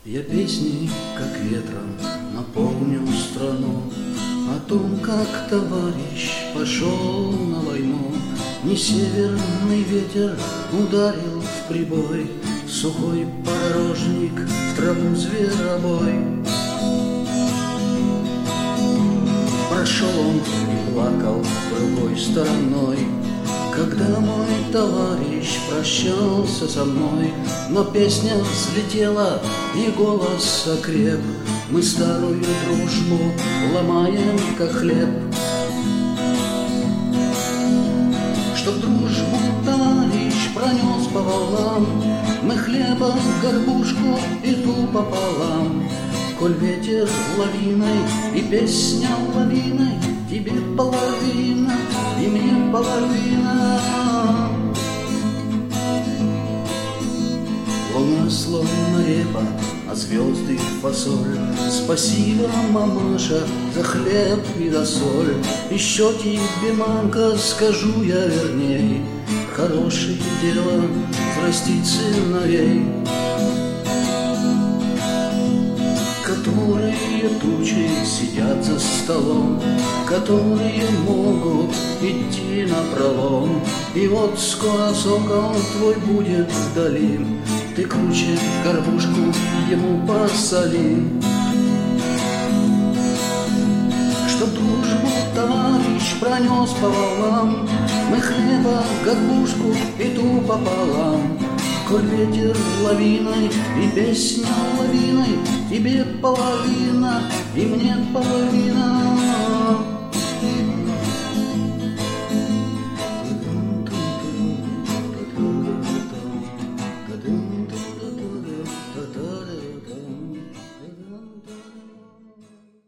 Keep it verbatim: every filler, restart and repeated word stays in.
Я песней, как ветром, наполню страну о том, как товарищ пошел на войну. Не северный ветер ударил в прибой, сухой подорожник в траву зверобой. Прошел он и плакал другой стороной, когда мой товарищ прощался со мной. Но песня взлетела и голос окреп, мы старую дружбу ломаем, как хлеб. Чтоб дружбу товарищ пронес по волнам, мы хлеба горбушку и ту пополам. Коль ветер лавиной и песня лавиной, тебе половина и мне половина. Луна словно репа, а звезды фасоль. Спасибо, мамаша, за хлеб и за соль. Еще тебе, мамка, скажу я верней, хорошее дело взрастить сыновей, которые тучи сидят за столом, которые могут идти напролом. И вот скоро сокол твой будет вдали, ты круче горбушку ему посоли. Чтоб дружбу товарищ пронес по волнам, мы хлеба горбушку и ту пополам. Коль ветер лавиной и песня лавиной, тебе половина и мне половина.